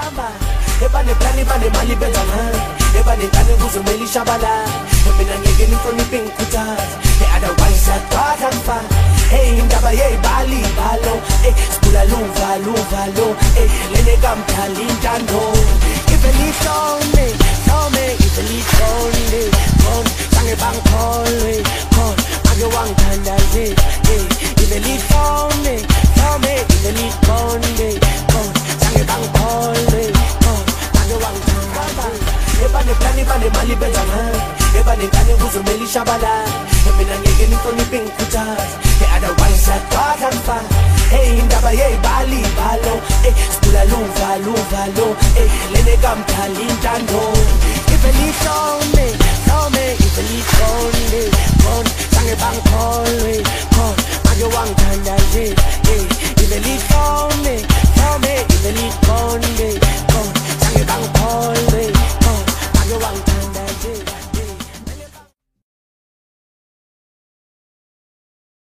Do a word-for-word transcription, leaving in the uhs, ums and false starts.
ebane plani bane mali benza ngani ebane ngane kuzomela ishabala mina ngeke nihloniphe ngikhuthaza otherwise siyaqala mfana hey indaba yeyibali balo eh sibula luva luva lo eh lene kamdala intando even ihlone hlome even ihlone kon sange bangkhole kon ake wangithanda nje eh even ihlone hlome even ihlone kon sange bangkhole kon ake wangithanda ebane plani bane mali benza ngani ebane ngane kuzomela ishabala mina ngeke nihloniphe ngikhuthaza otherwise siyaqala mfana hey indaba yeyibali balo eh sibula luva luva lo eh lene kamdala